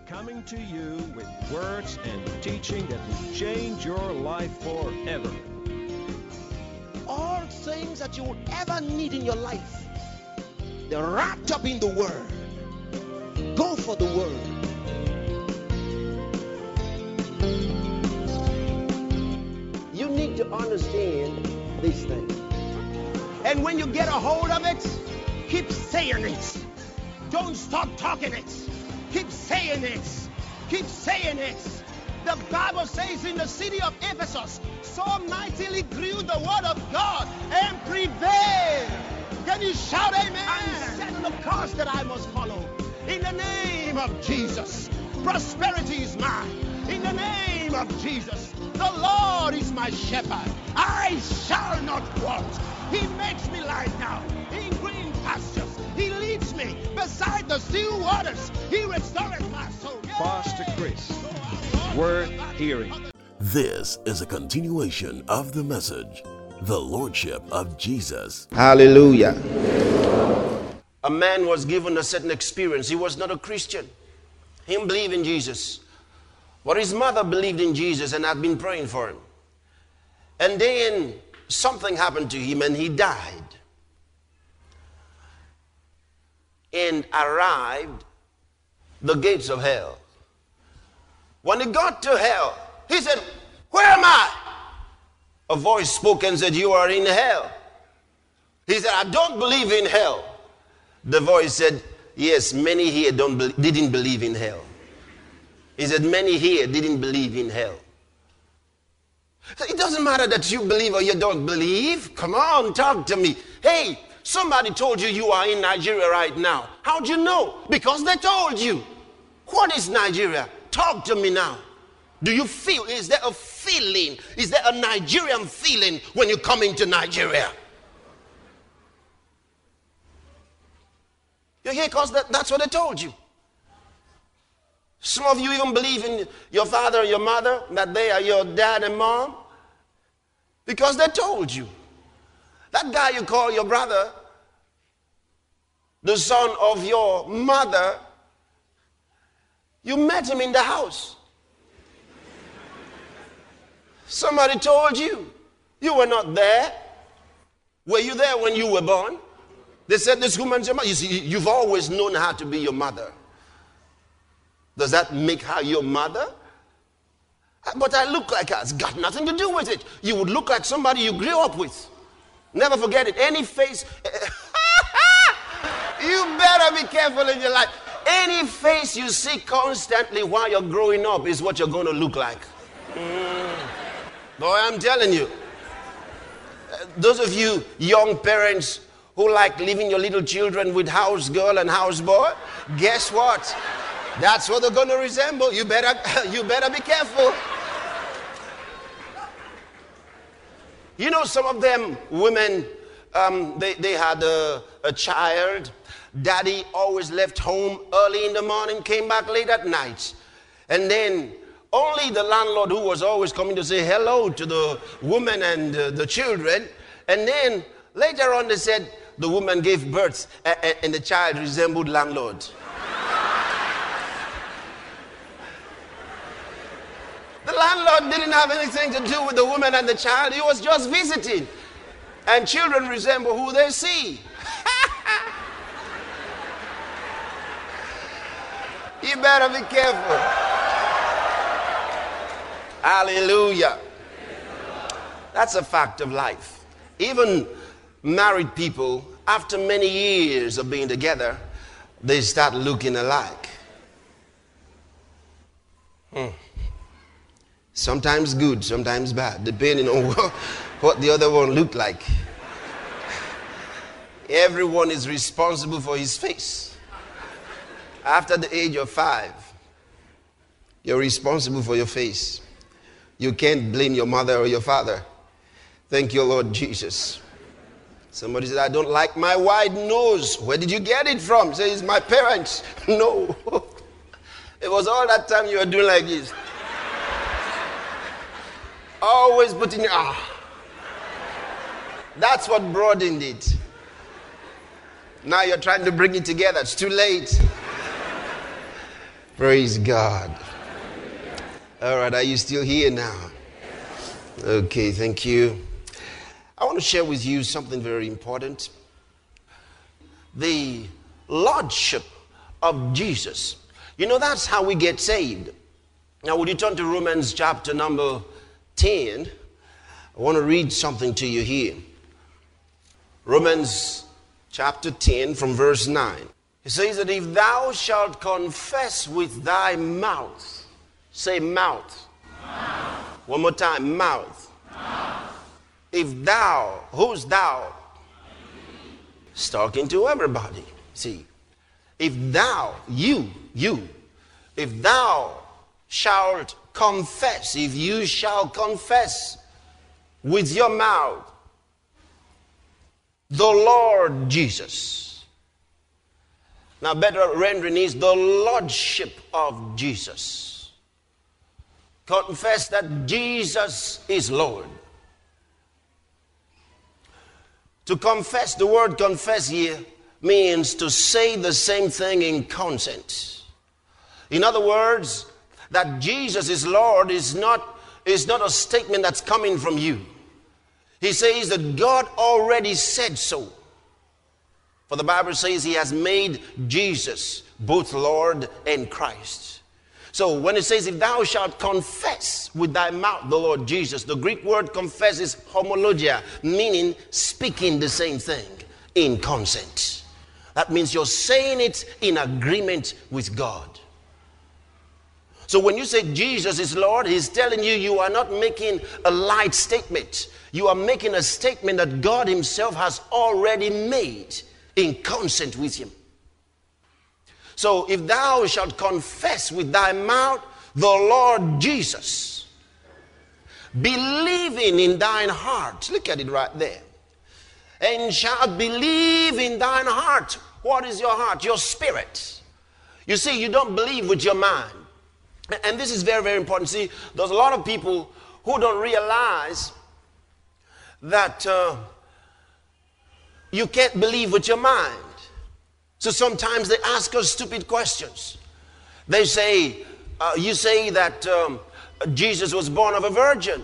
coming to you with words and teaching that will change your life forever. All things that you will ever need in your life, they're wrapped up in the Word. Go for the Word. You need to understand these things. And when you get a hold of it, keep saying it. Don't stop talking it. Keep saying it. Keep saying it. The Bible says in the city of Ephesus, so mightily grew the word of God and prevailed. Can you shout amen? And set the course that I must follow. In the name of Jesus, prosperity is mine. In the name of Jesus, the Lord is my shepherd. I shall not want. He makes me lie down in green pastures. He leads me beside the still waters. He restores my soul. Pastor Chris, worth hearing. This is a continuation of the message, the Lordship of Jesus. Hallelujah. A man was given a certain experience. He was not a Christian. He didn't believe in Jesus. But his mother believed in Jesus and had been praying for him. And then something happened to him and he died. And arrived the gates of hell. When he got to hell, he said, "Where am I?" A voice spoke and said, "You are in hell." He said, "I don't believe in hell." The voice said, "Yes, many here didn't believe in hell." He said, "Many here didn't believe in hell." It doesn't matter that you believe or you don't believe. Come on, talk to me. Hey, somebody told you you are in Nigeria right now. How'd you know? Because they told you. What is Nigeria? Talk to me now. Do you feel? Is there a feeling? Is there a Nigerian feeling when you come into Nigeria? You're here because that's what they told you. Some of you even believe in your father and your mother, that they are your dad and mom, because they told you. That guy you call your brother, the son of your mother, you met him in the house. Somebody told you. You were not there. Were you there when you were born? They said this woman's your mother. You see, you've always known how to be your mother. Does that make her your mother? But I look like her. It's got nothing to do with it. You would look like somebody you grew up with. Never forget it. Any face. You better be careful in your life. Any face you see constantly while you're growing up is what you're going to look like. Boy, I'm telling you. Those of you young parents who like leaving your little children with house girl and house boy, guess what? That's what they're going to resemble. You better be careful. You know, some of them women, they had a child. Daddy always left home early in the morning, came back late at night. And then only the landlord, who was always coming to say hello to the woman and the children. And then later on they said the woman gave birth and the child resembled landlord. The landlord didn't have anything to do with the woman and the child. He was just visiting. And children resemble who they see. You better be careful. Hallelujah. That's a fact of life. Even married people, after many years of being together, they start looking alike. Sometimes good, sometimes bad, depending on what the other one looked like. Everyone is responsible for his face. After the age of 5, you're responsible for your face. You can't blame your mother or your father. Thank you, Lord Jesus. Somebody said, "I don't like my wide nose." Where did you get it from? Say, "It's my parents." No. It was all that time you were doing like this. Always putting your, That's what broadened it. Now you're trying to bring it together. It's too late. Praise God. All right, are you still here now? Okay, thank you. I want to share with you something very important. The Lordship of Jesus. You know, that's how we get saved. Now, would you turn to Romans chapter number 10? I want to read something to you here. Romans chapter 10 from verse 9. It says that if thou shalt confess with thy mouth, say mouth. Mouth. One more time, mouth. Mouth. If thou, who's thou? It's talking to everybody. See, if thou, if thou shalt confess, if you shall confess with your mouth the Lord Jesus. Now, better rendering is the Lordship of Jesus. Confess that Jesus is Lord. To confess, the word confess here means to say the same thing in consent. In other words, that Jesus is Lord is not a statement that's coming from you. He says that God already said so. For the Bible says he has made Jesus both Lord and Christ. So when it says, if thou shalt confess with thy mouth the Lord Jesus, the Greek word confess is homologia, meaning speaking the same thing in consent. That means you're saying it in agreement with God. So when you say Jesus is Lord, he's telling you, you are not making a light statement. You are making a statement that God himself has already made in consent with him. So if thou shalt confess with thy mouth the Lord Jesus, believing in thine heart, look at it right there, and shalt believe in thine heart. What is your heart? Your spirit. You see, you don't believe with your mind. And this is very, very important. See, there's a lot of people who don't realize that you can't believe with your mind. So sometimes they ask us stupid questions. They say, you say that Jesus was born of a virgin.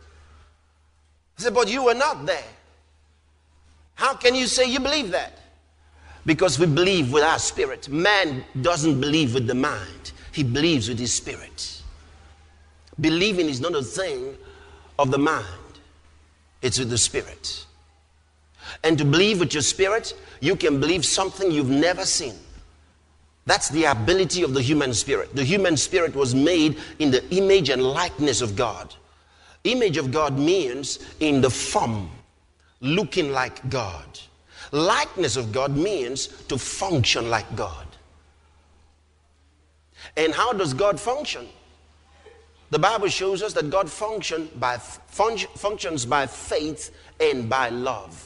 I said, but you were not there. How can you say you believe that? Because we believe with our spirit. Man doesn't believe with the mind. He believes with his spirit. Believing is not a thing of the mind. It's with the spirit. And to believe with your spirit, you can believe something you've never seen. That's the ability of the human spirit. The human spirit was made in the image and likeness of God. Image of God means in the form, looking like God. Likeness of God means to function like God. And how does God function? The Bible shows us that God functions by faith and by love.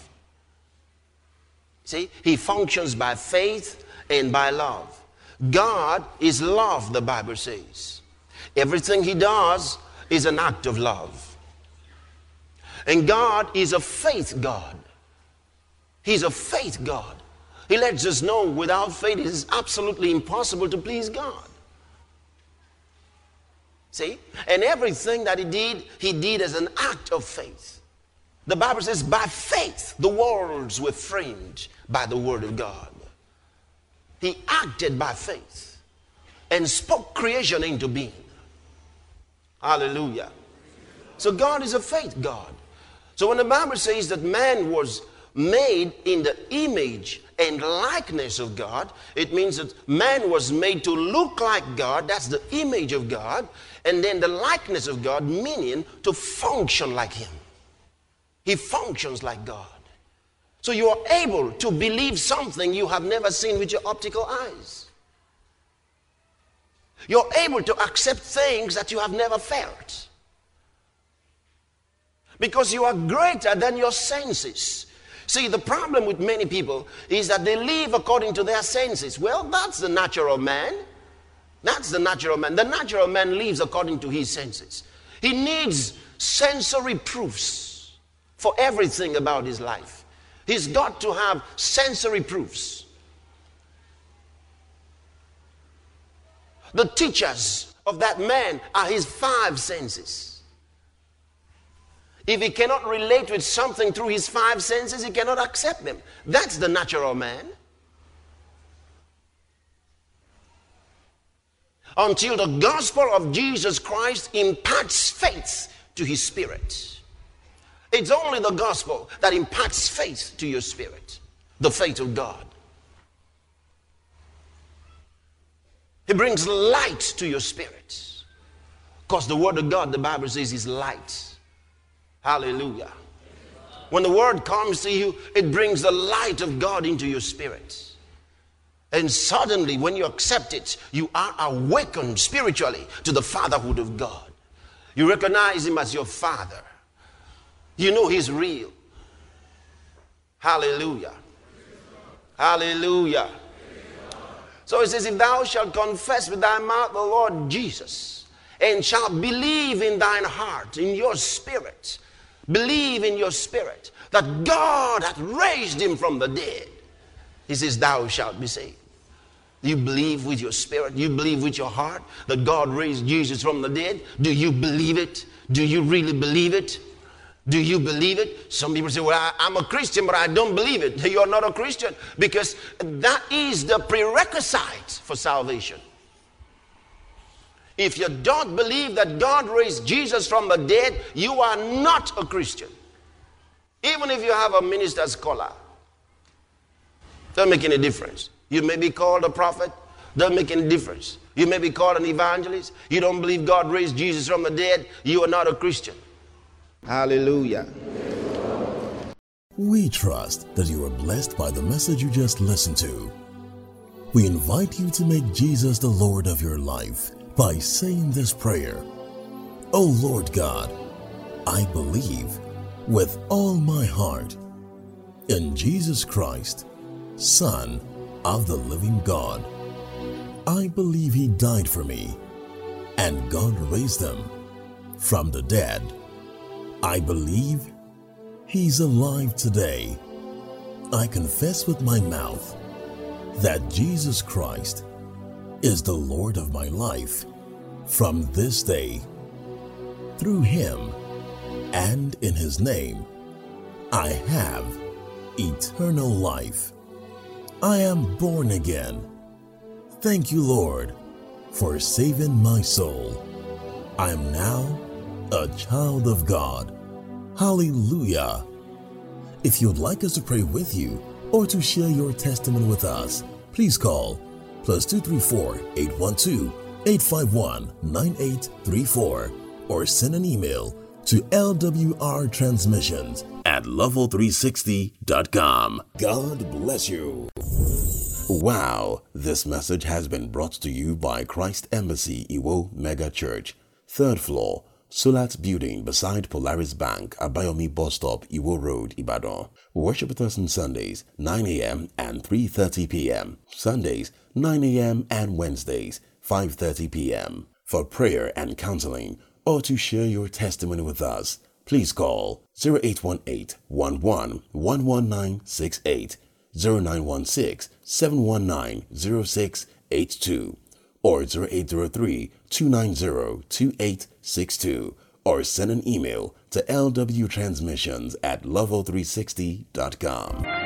See, he functions by faith and by love. God is love, the Bible says. Everything he does is an act of love. And God is a faith God. He's a faith God. He lets us know without faith it is absolutely impossible to please God. See? And everything that he did as an act of faith. The Bible says, by faith, the worlds were framed by the word of God. He acted by faith and spoke creation into being. Hallelujah. So God is a faith God. So when the Bible says that man was made in the image and likeness of God, it means that man was made to look like God. That's the image of God. And then the likeness of God, meaning to function like him. He functions like God. So you are able to believe something you have never seen with your optical eyes. You're able to accept things that you have never felt. Because you are greater than your senses. See, the problem with many people is that they live according to their senses. Well, that's the natural man. That's the natural man. The natural man lives according to his senses. He needs sensory proofs for everything about his life. He's got to have sensory proofs. The teachers of that man are his five senses. If he cannot relate with something through his five senses, he cannot accept them. That's the natural man. Until the gospel of Jesus Christ imparts faith to his spirit. It's only the gospel that imparts faith to your spirit. The faith of God. He brings light to your spirit. Because the word of God, the Bible says, is light. Hallelujah. When the word comes to you, it brings the light of God into your spirit. And suddenly, when you accept it, you are awakened spiritually to the fatherhood of God. You recognize him as your father. You know he's real. Hallelujah. Hallelujah. So it says, if thou shalt confess with thy mouth the Lord Jesus, and shalt believe in thine heart, in your spirit, believe in your spirit, that God hath raised him from the dead, he says, thou shalt be saved. You believe with your spirit, you believe with your heart that God raised Jesus from the dead. Do you believe it? Do you really believe it? Do you believe it? Some people say, well, I'm a Christian, but I don't believe it. You're not a Christian, because that is the prerequisite for salvation. If you don't believe that God raised Jesus from the dead, you are not a Christian. Even if you have a minister's collar, doesn't make any difference. You may be called a prophet, doesn't make any difference. You may be called an evangelist. You don't believe God raised Jesus from the dead, you are not a Christian. Hallelujah. We trust that you are blessed by the message you just listened to. We invite you to make Jesus the Lord of your life by saying this prayer. O Lord God, I believe with all my heart in Jesus Christ, Son of the living God. I believe he died for me and God raised him from the dead. I believe he's alive today. I confess with my mouth that Jesus Christ is the Lord of my life from this day. Through him and in his name, I have eternal life. I am born again. Thank you, Lord, for saving my soul. I am now a child of God. Hallelujah. If you'd like us to pray with you or to share your testimony with us, please call +234 812 851 9834 or send an email to lwrtransmissions@level360.com. God bless you. Wow, this message has been brought to you by Christ Embassy Iwo Mega Church, 3rd floor, Sulat Building beside Polaris Bank, Abayomi Bus Stop, Iwo Road, Ibadan. Worship with us on Sundays, 9 a.m. and 3:30 p.m. Sundays, 9 a.m. and Wednesdays, 5:30 p.m. For prayer and counseling or to share your testimony with us, please call 0818-11-11968, 0916-719-0682, or 0803-290-2862, or send an email to lwtransmissions@level360.com.